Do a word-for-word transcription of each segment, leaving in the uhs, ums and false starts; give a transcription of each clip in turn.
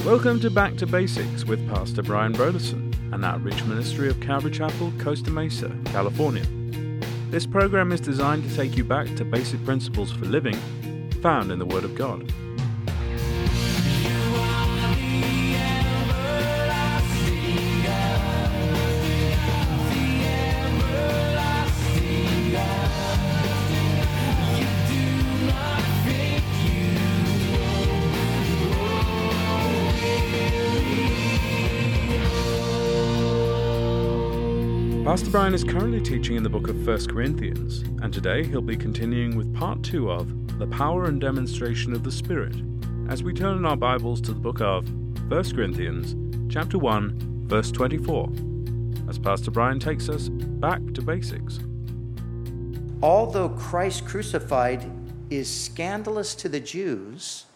Welcome to Back to Basics with Pastor Brian Broderson, an outreach ministry of Calvary Chapel, Costa Mesa, California. This program is designed to take you back to basic principles for living found in the Word of God. Pastor Brian is currently teaching in the book of First Corinthians, and today he'll be continuing with part two of The Power and Demonstration of the Spirit, as we turn in our Bibles to the book of First Corinthians, chapter one, verse twenty-four, as Pastor Brian takes us back to basics. Although Christ crucified is scandalous to the Jews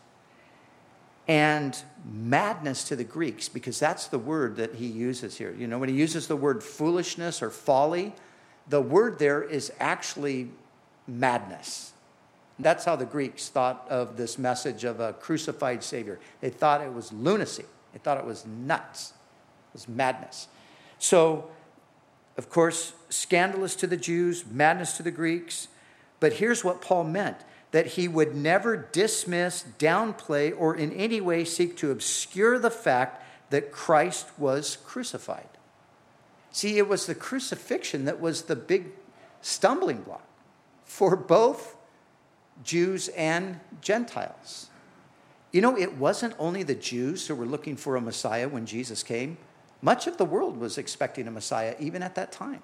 and madness to the Greeks, because that's the word that he uses here. You know, when he uses the word foolishness or folly, the word there is actually madness. That's how the Greeks thought of this message of a crucified Savior. They thought it was lunacy. They thought it was nuts. It was madness. So, of course, scandalous to the Jews, madness to the Greeks. But here's what Paul meant: that he would never dismiss, downplay, or in any way seek to obscure the fact that Christ was crucified. See, it was the crucifixion that was the big stumbling block for both Jews and Gentiles. You know, it wasn't only the Jews who were looking for a Messiah when Jesus came. Much of the world was expecting a Messiah even at that time.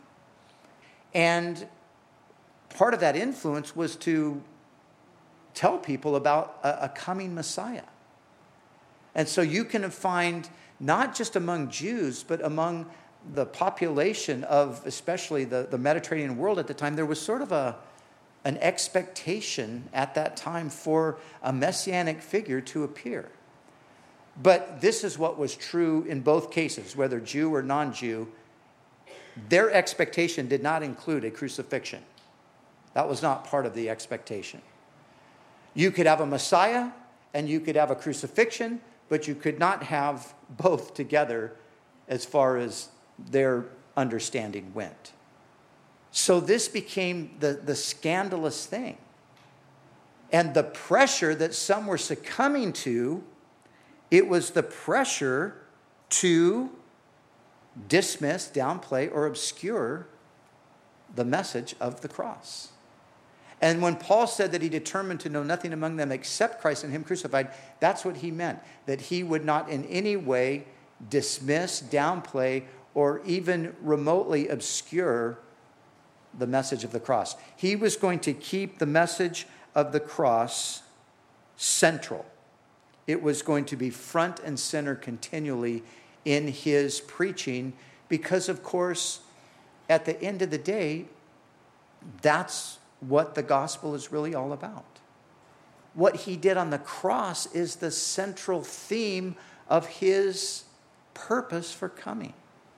And part of that influence was to tell people about a, a coming Messiah. And so you can find, not just among Jews, but among the population of especially the, the Mediterranean world at the time, there was sort of a an expectation at that time for a messianic figure to appear. But this is what was true in both cases, whether Jew or non-Jew. Their expectation did not include a crucifixion. That was not part of the expectation. You could have a Messiah and you could have a crucifixion, but you could not have both together as far as their understanding went. So this became the, the scandalous thing. And the pressure that some were succumbing to, it was the pressure to dismiss, downplay, or obscure the message of the cross. And when Paul said that he determined to know nothing among them except Christ and him crucified, that's what he meant. That he would not in any way dismiss, downplay, or even remotely obscure the message of the cross. He was going to keep the message of the cross central. It was going to be front and center continually in his preaching, because, of course, at the end of the day, that's what the gospel is really all about. What he did on the cross is the central theme of his purpose for coming.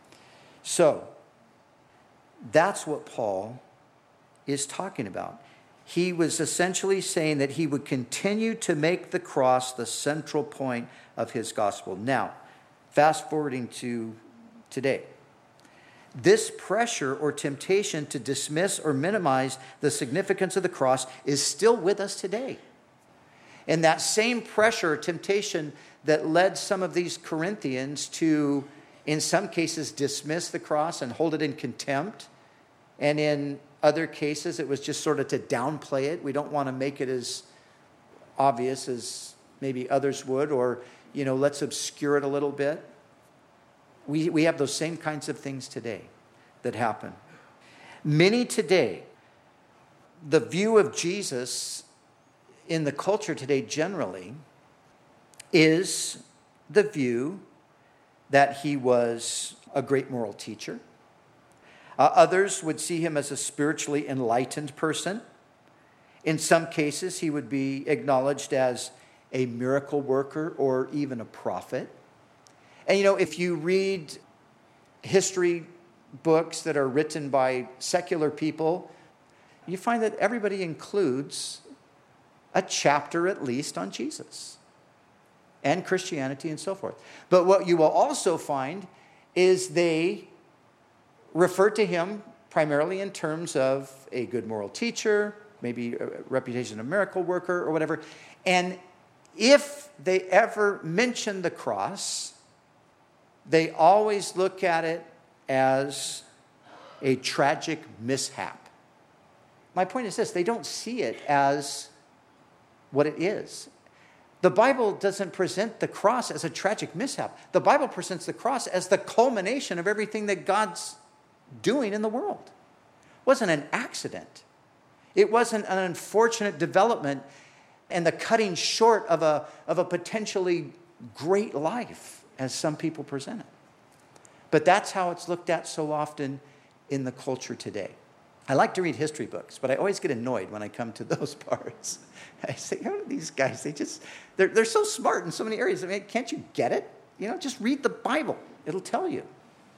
So, that's what Paul is talking about. He was essentially saying that he would continue to make the cross the central point of his gospel. Now, fast forwarding to today. This pressure or temptation to dismiss or minimize the significance of the cross is still with us today. And that same pressure or temptation that led some of these Corinthians to, in some cases, dismiss the cross and hold it in contempt, and in other cases, it was just sort of to downplay it. We don't want to make it as obvious as maybe others would, or, you know, let's obscure it a little bit. We, we have those same kinds of things today that happen. Many today, the view of Jesus in the culture today generally is the view that he was a great moral teacher. Uh, others would see him as a spiritually enlightened person. In some cases, he would be acknowledged as a miracle worker or even a prophet. And, you know, if you read history books that are written by secular people, you find that everybody includes a chapter at least on Jesus. and Christianity and so forth. But what you will also find is they refer to him primarily in terms of a good moral teacher, maybe a reputation of miracle worker or whatever. And if they ever mention the cross, they always look at it as a tragic mishap. My point is this: they don't see it as what it is. The Bible doesn't present the cross as a tragic mishap. The Bible presents the cross as the culmination of everything that God's doing in the world. It wasn't an accident. It wasn't an unfortunate development and the cutting short of a, of a potentially great life, as some people present it. But that's how it's looked at so often in the culture today. I like to read history books, but I always get annoyed when I come to those parts. I say, how are these guys? They just, they're, they're so smart in so many areas. I mean, can't you get it? You know, just read the Bible. It'll tell you.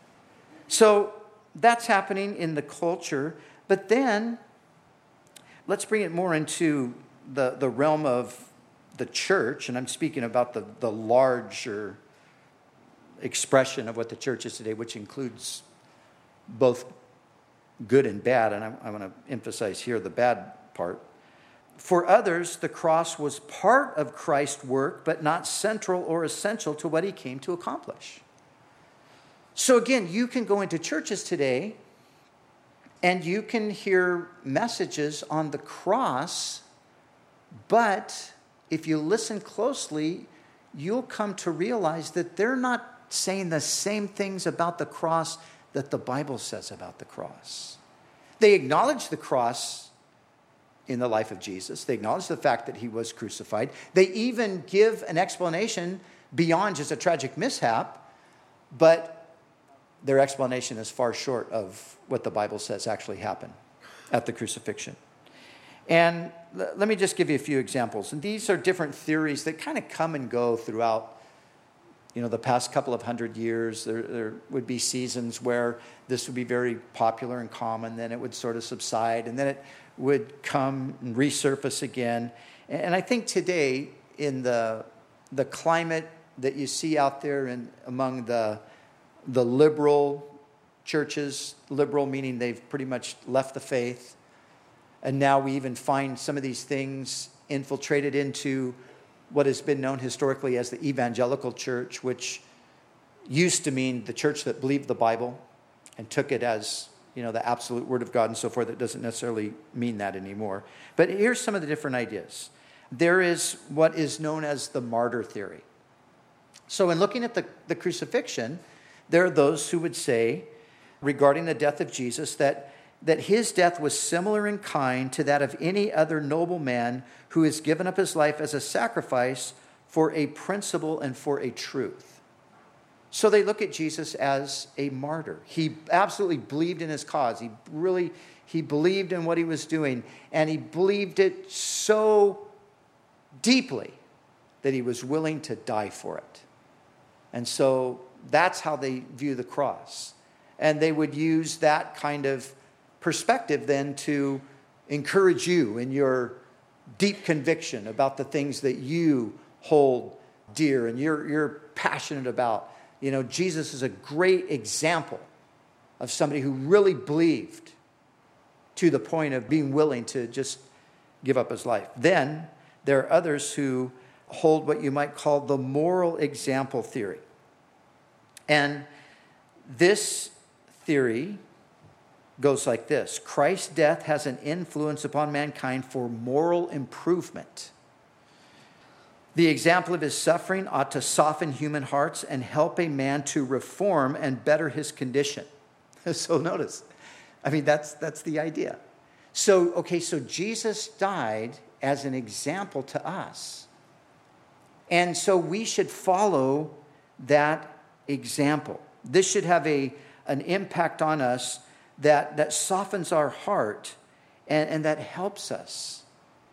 So that's happening in the culture. But then, let's bring it more into the, the realm of the church. And I'm speaking about the, the larger expression of what the church is today, which includes both good and bad. And I, I want to emphasize here the bad part. For others, the cross was part of Christ's work, but not central or essential to what he came to accomplish. So again, you can go into churches today and you can hear messages on the cross, but if you listen closely, you'll come to realize that they're not saying the same things about the cross that the Bible says about the cross. They acknowledge the cross in the life of Jesus. They acknowledge the fact that he was crucified. They even give an explanation beyond just a tragic mishap, but their explanation is far short of what the Bible says actually happened at the crucifixion. And l- let me just give you a few examples. And these are different theories that kind of come and go throughout, you know, the past couple of hundred years. There, there would be seasons where this would be very popular and common, then it would sort of subside, and then it would come and resurface again. And I think today, in the the climate that you see out there in, among the the liberal churches, liberal meaning they've pretty much left the faith, and now we even find some of these things infiltrated into what has been known historically as the evangelical church, which used to mean the church that believed the Bible and took it as, you know, the absolute word of God and so forth. It doesn't necessarily mean that anymore. But here's some of the different ideas. There is what is known as the martyr theory. So in looking at the, the crucifixion, there are those who would say, regarding the death of Jesus, that, that his death was similar in kind to that of any other noble man who has given up his life as a sacrifice for a principle and for a truth. So they look at Jesus as a martyr. He absolutely believed in his cause. He really, he believed in what he was doing, and he believed it so deeply that he was willing to die for it. And so that's how they view the cross. And they would use that kind of perspective then to encourage you in your deep conviction about the things that you hold dear and you're, you're passionate about. You know, Jesus is a great example of somebody who really believed to the point of being willing to just give up his life. Then there are others who hold what you might call the moral example theory. And this theory goes like this: Christ's death has an influence upon mankind for moral improvement. The example of his suffering ought to soften human hearts and help a man to reform and better his condition. So notice, I mean, that's that's the idea. So, okay, so Jesus died as an example to us. And so we should follow that example. This should have a, an impact on us that, that softens our heart and, and that helps us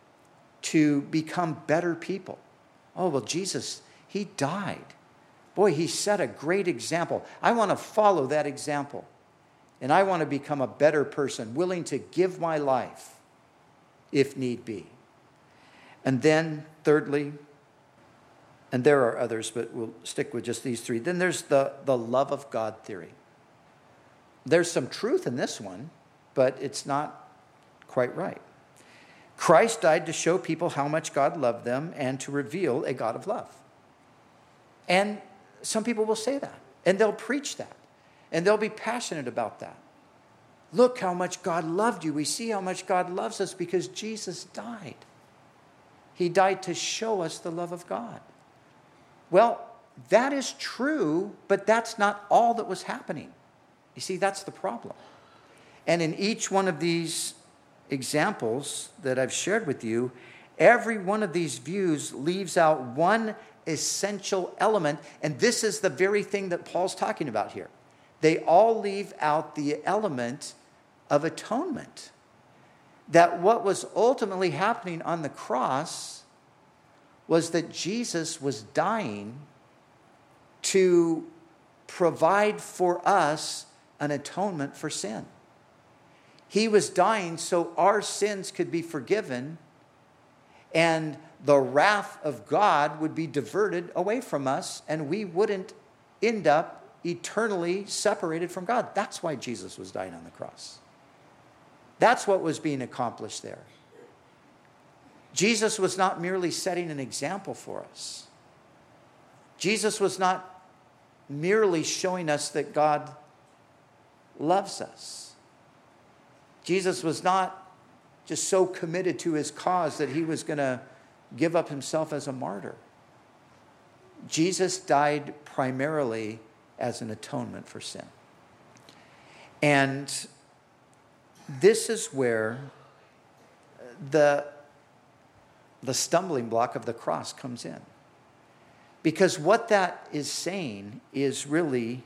to become better people. Oh, well, Jesus, he died. Boy, he set a great example. I want to follow that example. And I want to become a better person, willing to give my life if need be. And then, thirdly, And there are others, but we'll stick with just these three. Then there's the, the love of God theory. There's some truth in this one, but it's not quite right. Christ died to show people how much God loved them and to reveal a God of love. And some people will say that, and they'll preach that, and they'll be passionate about that. Look how much God loved you. We see how much God loves us because Jesus died. He died to show us the love of God. Well, that is true, but that's not all that was happening. You see, that's the problem. And in each one of these examples that I've shared with you, every one of these views leaves out one essential element, and this is the very thing that Paul's talking about here. They all leave out the element of atonement. That what was ultimately happening on the cross was that Jesus was dying to provide for us an atonement for sin. He was dying so our sins could be forgiven and the wrath of God would be diverted away from us and we wouldn't end up eternally separated from God. That's why Jesus was dying on the cross. That's what was being accomplished there. Jesus was not merely setting an example for us. Jesus was not merely showing us that God loves us. Jesus was not just so committed to his cause that he was going to give up himself as a martyr. Jesus died primarily as an atonement for sin. And this is where the, the stumbling block of the cross comes in. Because what that is saying is really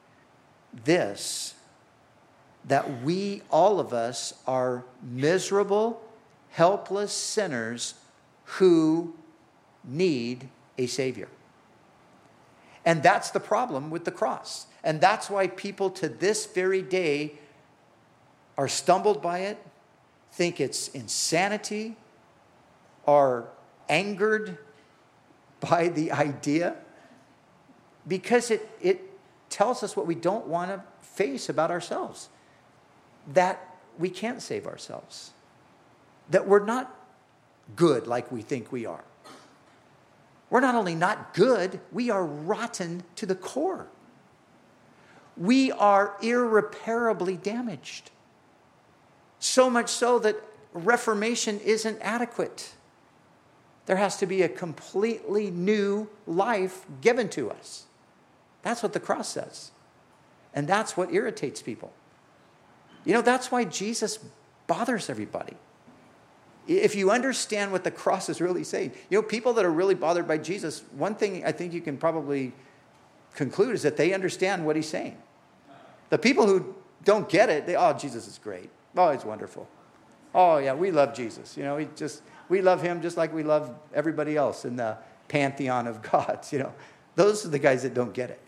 this, that we, all of us, are miserable, helpless sinners who need a Savior. And that's the problem with the cross. And that's why people to this very day are stumbled by it, think it's insanity, are angered by the idea, because it, it tells us what we don't want to face about ourselves. That we can't save ourselves. That we're not good like we think we are. We're not only not good, we are rotten to the core. We are irreparably damaged. So much so that reformation isn't adequate. There has to be a completely new life given to us. That's what the cross says. And that's what irritates people. You know, that's why Jesus bothers everybody. If you understand what the cross is really saying, you know, people that are really bothered by Jesus, one thing I think you can probably conclude is that they understand what he's saying. The people who don't get it, they, oh, Jesus is great. Oh, he's wonderful. Oh, yeah, we love Jesus. You know, he just, we love him just like we love everybody else in the pantheon of gods. You know, those are the guys that don't get it.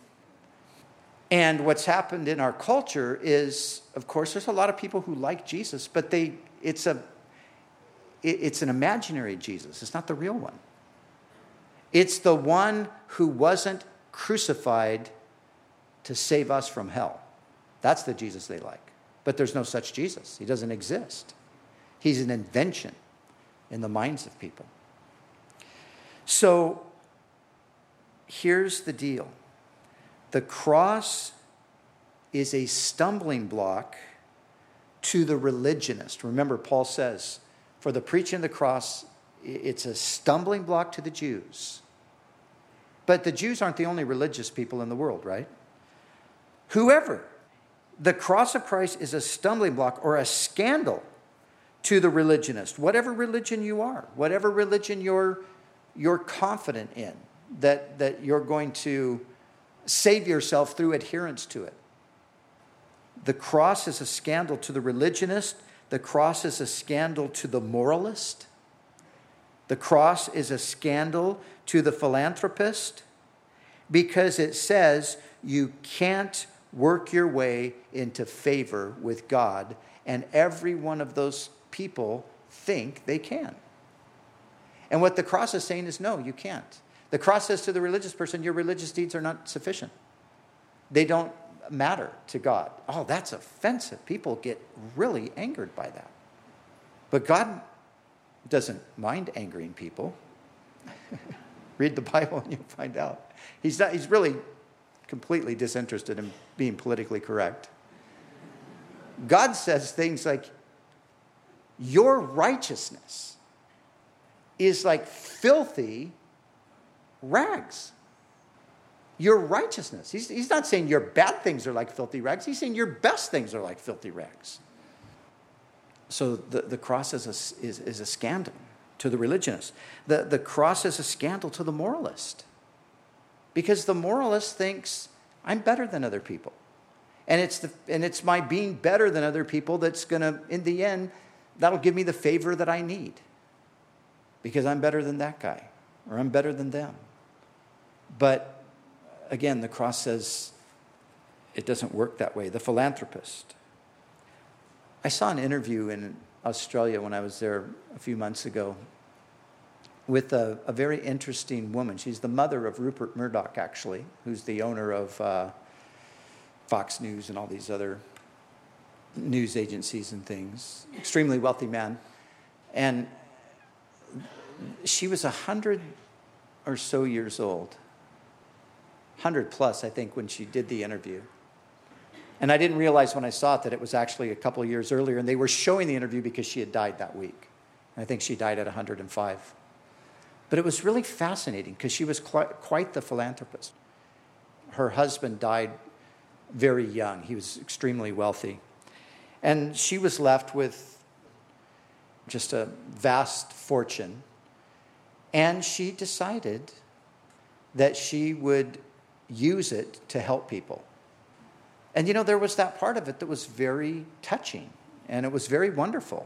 And what's happened in our culture is, of course, there's a lot of people who like Jesus, but they, it's a, it's an imaginary Jesus. It's not the real one. It's the one who wasn't crucified to save us from hell. That's the Jesus they like. But there's no such Jesus. He doesn't exist. He's an invention in the minds of people. So here's the deal. The cross is a stumbling block to the religionist. Remember, Paul says, for the preaching of the cross, it's a stumbling block to the Jews. But the Jews aren't the only religious people in the world, right? Whoever. The cross of Christ is a stumbling block or a scandal to the religionist. Whatever religion you are, whatever religion you're, you're confident in, that, that you're going to save yourself through adherence to it. The cross is a scandal to the religionist. The cross is a scandal to the moralist. The cross is a scandal to the philanthropist, because it says you can't work your way into favor with God, and every one of those people think they can. And what the cross is saying is, no, you can't. The cross says to the religious person, your religious deeds are not sufficient. They don't matter to God. Oh, that's offensive. People get really angered by that. But God doesn't mind angering people. Read the Bible and you'll find out. He's not, he's really completely disinterested in being politically correct. God says things like, your righteousness is like filthy rags. Your righteousness. He's, he's not saying your bad things are like filthy rags. He's saying your best things are like filthy rags. So the, the cross is a, is, is a scandal to the religionist. The, the cross is a scandal to the moralist. Because the moralist thinks, I'm better than other people. And it's the and it's my being better than other people that's going to, in the end, that'll give me the favor that I need. Because I'm better than that guy. Or I'm better than them. But, again, the cross says it doesn't work that way. The philanthropist. I saw an interview in Australia when I was there a few months ago with a, a very interesting woman. She's the mother of Rupert Murdoch, actually, who's the owner of uh, Fox News and all these other news agencies and things. Extremely wealthy man. And she was a hundred or so years old. Hundred plus, I think, when she did the interview. And I didn't realize when I saw it that it was actually a couple of years earlier. And they were showing the interview because she had died that week. And I think she died at one hundred five. But it was really fascinating because she was quite, quite the philanthropist. Her husband died very young. He was extremely wealthy. And she was left with just a vast fortune. And she decided that she would use it to help people. And, you know, there was that part of it that was very touching. And it was very wonderful.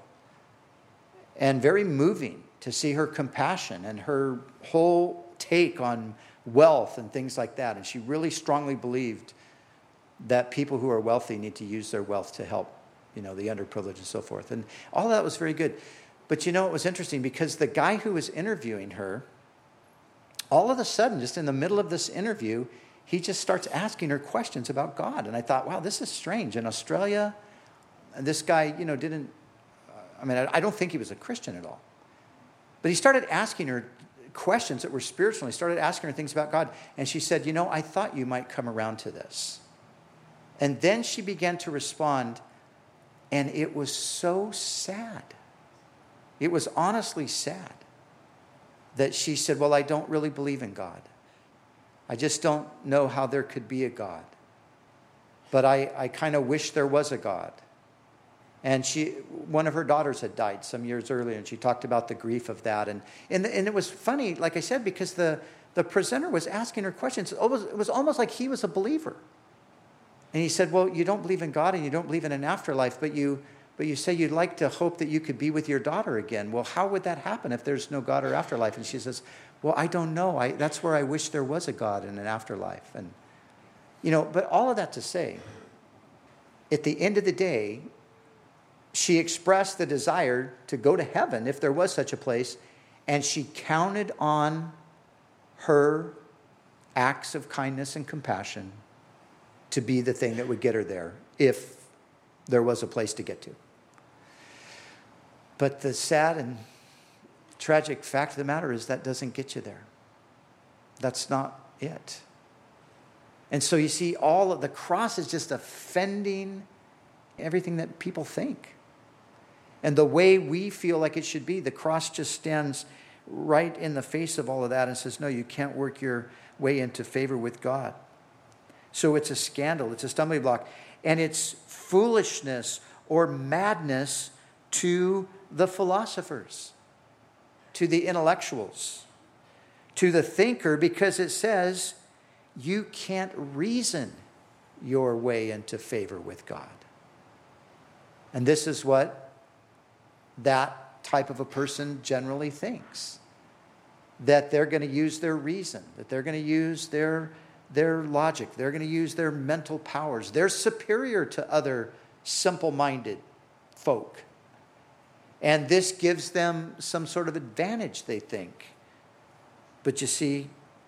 And very moving to see her compassion and her whole take on wealth and things like that. And she really strongly believed that people who are wealthy need to use their wealth to help, you know, the underprivileged and so forth. And all that was very good. But, you know, it was interesting because the guy who was interviewing her, all of a sudden, just in the middle of this interview, he just starts asking her questions about God. And I thought, wow, this is strange. In Australia, this guy, you know, didn't, I mean, I, I don't think he was a Christian at all. But he started asking her questions that were spiritual. He started asking her things about God. And she said, you know, I thought you might come around to this. And then she began to respond, and it was so sad. It was honestly sad that she said, well, I don't really believe in God. I just don't know how there could be a God. But I, I kind of wish there was a God. And she, one of her daughters had died some years earlier, and she talked about the grief of that. And, and, and it was funny, like I said, because the, the presenter was asking her questions. It was, it was almost like he was a believer. And he said, well, you don't believe in God and you don't believe in an afterlife, but you, but you say you'd like to hope that you could be with your daughter again. Well, how would that happen if there's no God or afterlife? And she says, well, I don't know. I, that's where I wish there was a God and an afterlife. And, you know, but all of that to say, at the end of the day, she expressed the desire to go to heaven if there was such a place, and she counted on her acts of kindness and compassion to be the thing that would get her there if there was a place to get to. But the sad and tragic fact of the matter is that doesn't get you there. That's not it. And so you see, all of the cross is just offending everything that people think. And the way we feel like it should be, the cross just stands right in the face of all of that and says, no, you can't work your way into favor with God. So it's a scandal, it's a stumbling block, and it's foolishness or madness to the philosophers, to the intellectuals, to the thinker, because it says you can't reason your way into favor with God. And this is what that type of a person generally thinks, that they're going to use their reason, that they're going to use their their logic, they're going to use their mental powers. They're superior to other simple-minded folk. And this gives them some sort of advantage, they think. But you see,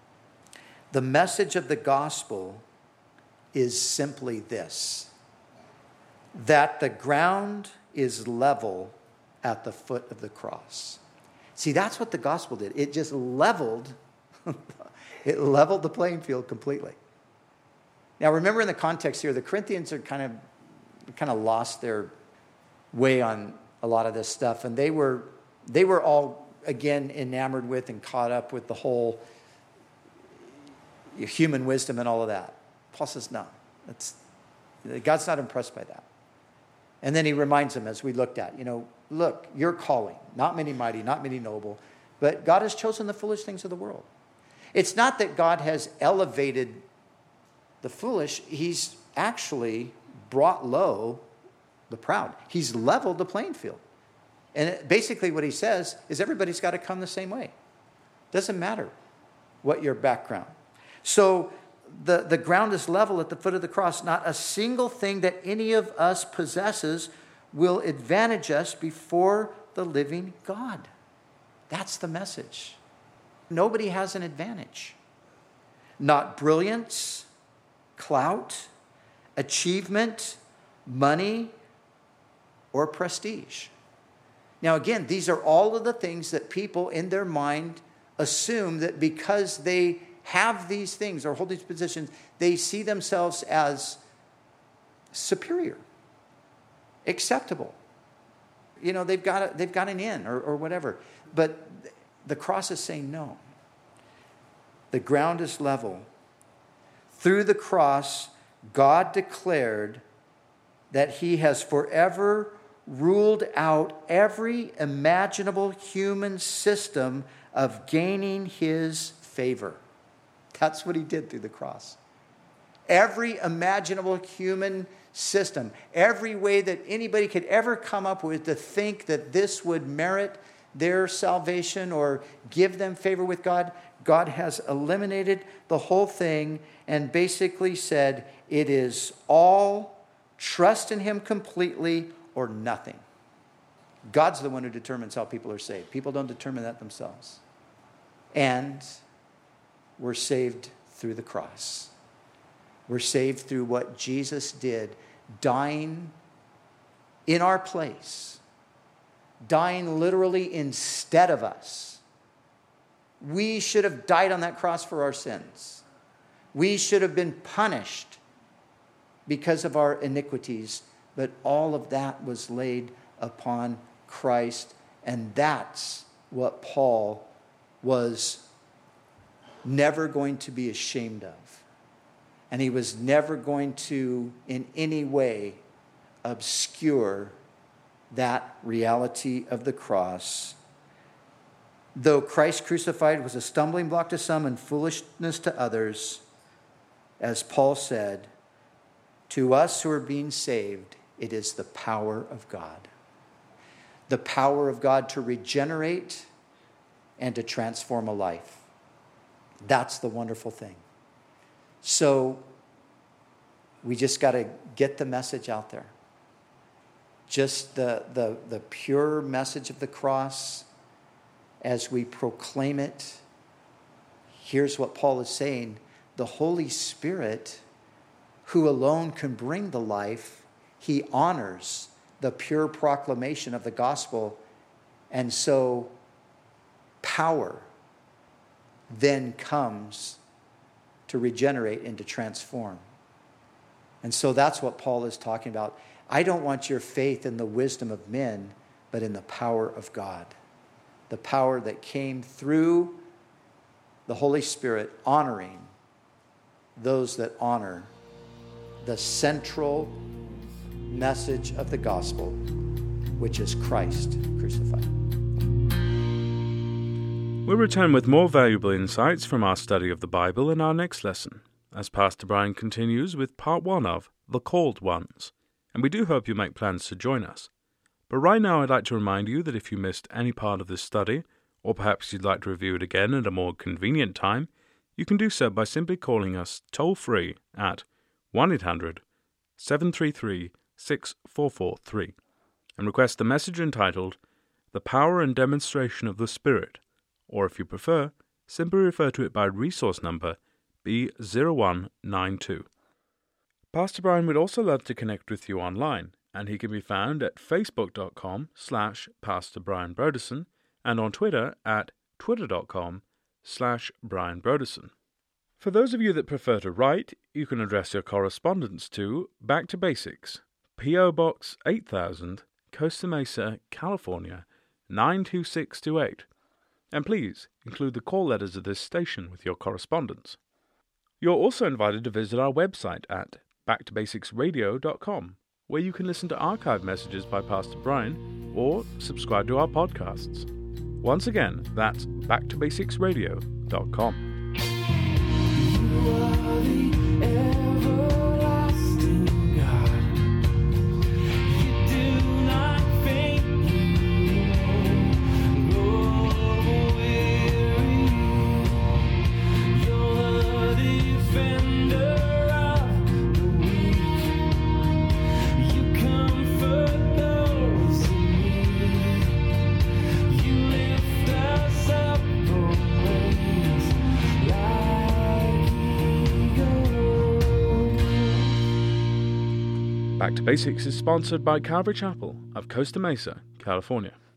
The message of the gospel is simply this: that the ground is level at the foot of the cross. See, that's what the gospel did. It just leveled, it leveled the playing field completely. Now, remember in the context here, the Corinthians are kind of, kind of lost their way on a lot of this stuff, and they were, they were all again enamored with and caught up with the whole human wisdom and all of that. Paul says, no, that's, God's not impressed by that. And then he reminds them, as we looked at, you know, look, your calling, not many mighty, not many noble, but God has chosen the foolish things of the world. It's not that God has elevated the foolish, he's actually brought low the proud. He's leveled the playing field. And basically what he says is everybody's got to come the same way. Doesn't matter what your background. So the, the ground is level at the foot of the cross. Not a single thing that any of us possesses will advantage us before the living God. That's the message. Nobody has an advantage. Not brilliance, clout, achievement, money, or prestige. Now again, these are all of the things that people in their mind assume that because they have these things or hold these positions, they see themselves as superior, acceptable. You know, they've got a, they've got an in or, or whatever. But the cross is saying no. The ground is level. Through the cross, God declared that he has forever ruled out every imaginable human system of gaining his favor. That's what he did through the cross. Every imaginable human system, every way that anybody could ever come up with to think that this would merit their salvation or give them favor with God, God has eliminated the whole thing and basically said, it is all trust in him completely or nothing. God's the one who determines how people are saved. People don't determine that themselves. And we're saved through the cross. We're saved through what Jesus did, dying in our place, dying literally instead of us. We should have died on that cross for our sins. We should have been punished because of our iniquities, but all of that was laid upon Christ, and that's what Paul was never going to be ashamed of. And he was never going to, in any way, obscure that reality of the cross. Though Christ crucified was a stumbling block to some and foolishness to others, as Paul said, to us who are being saved, it is the power of God. The power of God to regenerate and to transform a life. That's the wonderful thing. So we just got to get the message out there. Just the, the, the pure message of the cross as we proclaim it. Here's what Paul is saying. The Holy Spirit, who alone can bring the life, he honors the pure proclamation of the gospel. And so power then comes to regenerate and to transform. And so that's what Paul is talking about. I don't want your faith in the wisdom of men, but in the power of God. The power that came through the Holy Spirit, honoring those that honor the central message of the gospel, which is Christ crucified. We'll return with more valuable insights from our study of the Bible in our next lesson, as Pastor Brian continues with part one of The Called Ones, and we do hope you make plans to join us. But right now I'd like to remind you that if you missed any part of this study, or perhaps you'd like to review it again at a more convenient time, you can do so by simply calling us toll-free at one eight hundred seven three three six four four three and request the message entitled The Power and Demonstration of the Spirit, or if you prefer, simply refer to it by resource number B zero one nine two. Pastor Brian would also love to connect with you online, and he can be found at facebook.com slash Pastor Brian Broderson and on Twitter at twitter.com slash Brian Broderson. For those of you that prefer to write, you can address your correspondence to Back to Basics, P O Box eight thousand, Costa Mesa, California, nine two six two eight. And please include the call letters of this station with your correspondence. You're also invited to visit our website at back to basics radio dot com, where you can listen to archived messages by Pastor Brian or subscribe to our podcasts. Once again, that's back to basics radio dot com. You are the everlasting God. You do not faint, you won't grow weary. You're the defender of the weak. You comfort those in need. You lift us up on wings like eagles. Back to Basics is sponsored by Calvary Chapel of Costa Mesa, California.